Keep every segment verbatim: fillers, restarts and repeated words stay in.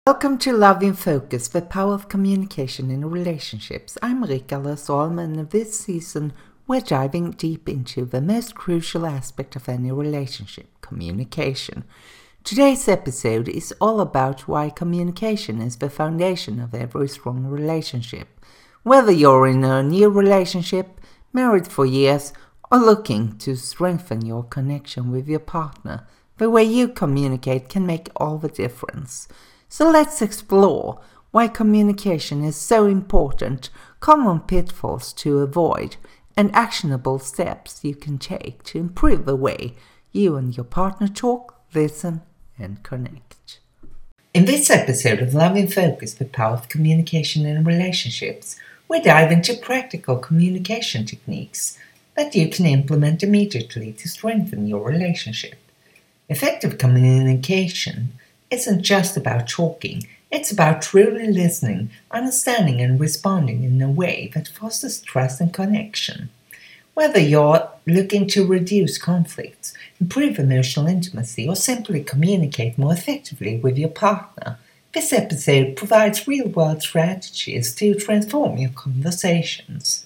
Welcome to Love in Focus, the power of communication in relationships. I'm Marika Löfström, and in this season we're diving deep into the most crucial aspect of any relationship, communication. Today's episode is all about why communication is the foundation of every strong relationship. Whether you're in a new relationship, married for years, or looking to strengthen your connection with your partner, the way you communicate can make all the difference. So let's explore why communication is so important, common pitfalls to avoid, and actionable steps you can take to improve the way you and your partner talk, listen, and connect. In this episode of Love in Focus, the power of communication in relationships, we dive into practical communication techniques that you can implement immediately to strengthen your relationship. Effective communication isn't just about talking, it's about truly listening, understanding and responding in a way that fosters trust and connection. Whether you're looking to reduce conflicts, improve emotional intimacy, or simply communicate more effectively with your partner, this episode provides real-world strategies to transform your conversations.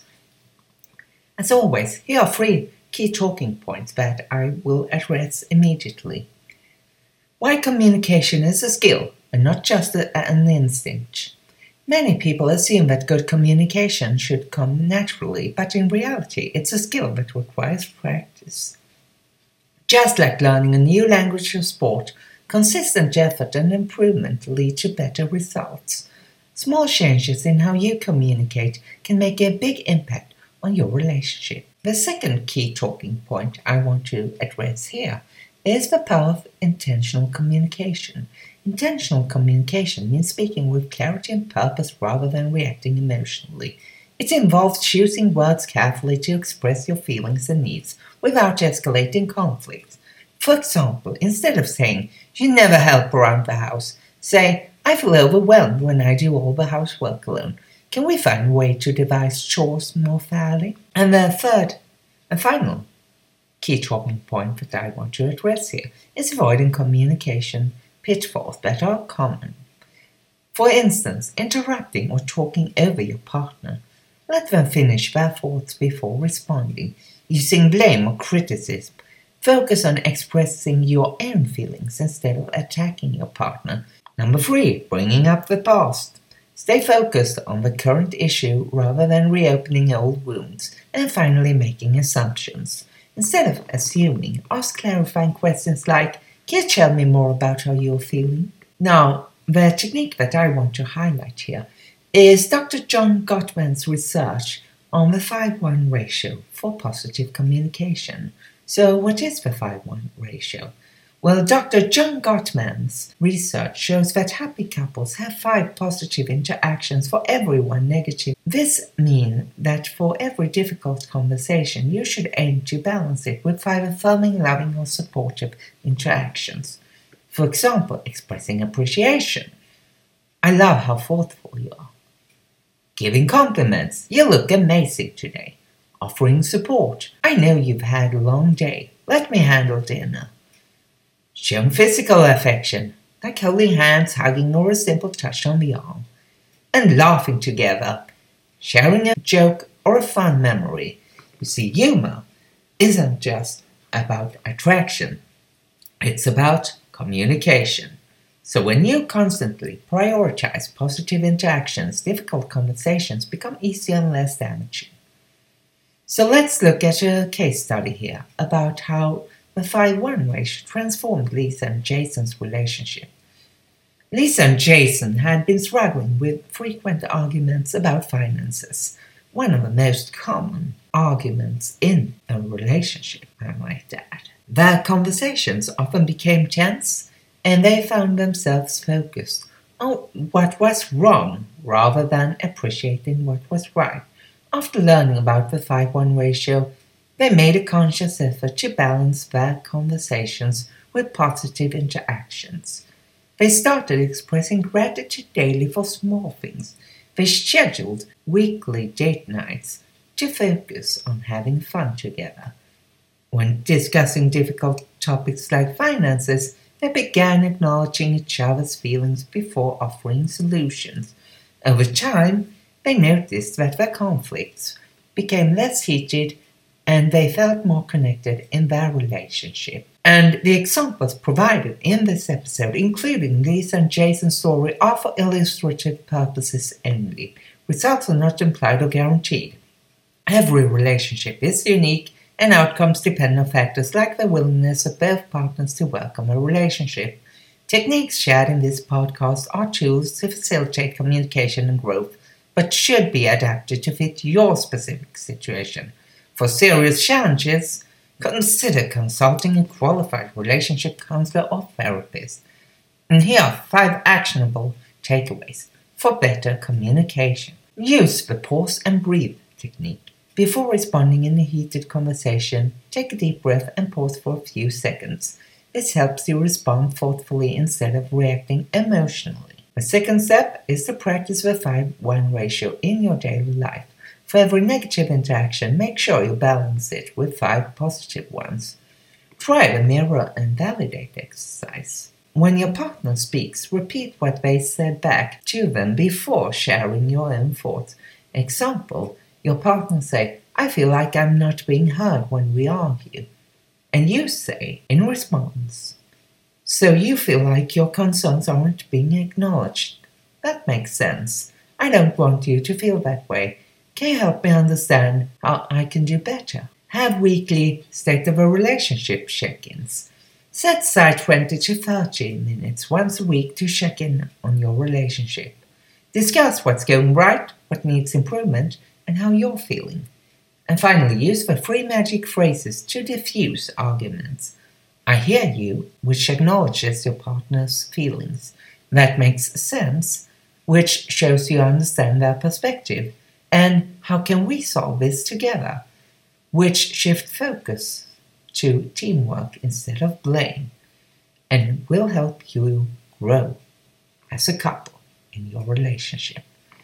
As always, here are three key talking points that I will address immediately. Why communication is a skill and not just a, an instinct. Many people assume that good communication should come naturally, but in reality it's a skill that requires practice. Just like learning a new language or sport, consistent effort and improvement lead to better results. Small changes in how you communicate can make a big impact on your relationship. The second key talking point I want to address here is the power of intentional communication. Intentional communication means speaking with clarity and purpose rather than reacting emotionally. It involves choosing words carefully to express your feelings and needs without escalating conflict. For example, instead of saying, "You never help around the house," say, "I feel overwhelmed when I do all the housework alone. Can we find a way to devise chores more fairly?" And the third and final key talking point that I want to address here is avoiding communication pitfalls that are common. For instance, interrupting or talking over your partner. Let them finish their thoughts before responding. Using blame or criticism. Focus on expressing your own feelings instead of attacking your partner. Number three, bringing up the past. Stay focused on the current issue rather than reopening old wounds. And finally, making assumptions. Instead of assuming, ask clarifying questions like, "Can you tell me more about how you're feeling?" Now, the technique that I want to highlight here is Doctor John Gottman's research on the five one ratio for positive communication. So what is the five one ratio? Well, Doctor John Gottman's research shows that happy couples have five positive interactions for every one negative. This means that for every difficult conversation, you should aim to balance it with five affirming, loving, or supportive interactions. For example, expressing appreciation. "I love how thoughtful you are." Giving compliments. "You look amazing today." Offering support. "I know you've had a long day. Let me handle dinner." Showing physical affection, like holding hands, hugging, or a simple touch on the arm. And laughing together, sharing a joke or a fun memory. You see, humor isn't just about attraction, it's about communication. So when you constantly prioritize positive interactions, difficult conversations become easier and less damaging. So let's look at a case study here about how the five one ratio transformed Lisa and Jason's relationship. Lisa and Jason had been struggling with frequent arguments about finances, one of the most common arguments in a relationship, I might add. Their conversations often became tense, and they found themselves focused on what was wrong rather than appreciating what was right. After learning about the five one ratio, they made a conscious effort to balance their conversations with positive interactions. They started expressing gratitude daily for small things. They scheduled weekly date nights to focus on having fun together. When discussing difficult topics like finances, they they began acknowledging each other's feelings before offering solutions. Over time, they noticed that their conflicts became less heated and they felt more connected in their relationship. And the examples provided in this episode, including Lisa and Jason's story, are for illustrative purposes only. Results are not implied or guaranteed. Every relationship is unique, and outcomes depend on factors like the willingness of both partners to welcome a relationship. Techniques shared in this podcast are tools to facilitate communication and growth, but should be adapted to fit your specific situation. For serious challenges, consider consulting a qualified relationship counselor or therapist. And here are five actionable takeaways for better communication. Use the pause and breathe technique. Before responding in a heated conversation, take a deep breath and pause for a few seconds. This helps you respond thoughtfully instead of reacting emotionally. The second step is to practice the five one ratio in your daily life. For every negative interaction, make sure you balance it with five positive ones. Try the mirror and validate exercise. When your partner speaks, repeat what they said back to them before sharing your own thoughts. Example, your partner say, "I feel like I'm not being heard when we argue." And you say, in response, "So you feel like your concerns aren't being acknowledged. That makes sense. I don't want you to feel that way. Can you help me understand how I can do better?" Have weekly state of a relationship check-ins. Set aside twenty to thirty minutes once a week to check in on your relationship. Discuss what's going right, what needs improvement, and how you're feeling. And finally, use the three magic phrases to diffuse arguments. "I hear you," which acknowledges your partner's feelings. "That makes sense," which shows you understand their perspective. And "how can we solve this together?" which shift focus to teamwork instead of blame, and will help you grow as a couple in your relationship.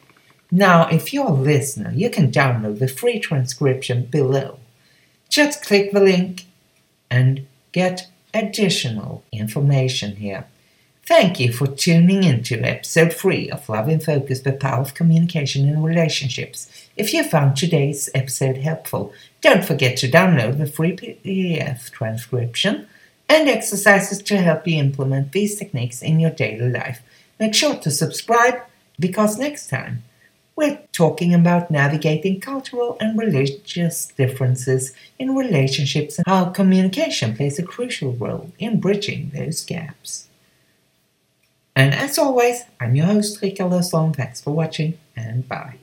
Now, if you're a listener, you can download the free transcription below. Just click the link and get additional information here. Thank you for tuning into episode three of Love in Focus, the Power of Communication in Relationships. If you found today's episode helpful, don't forget to download the free P D F transcription and exercises to help you implement these techniques in your daily life. Make sure to subscribe, because next time we're talking about navigating cultural and religious differences in relationships and how communication plays a crucial role in bridging those gaps. And as always, I'm your host, Rika Löfström. Thanks for watching, and bye.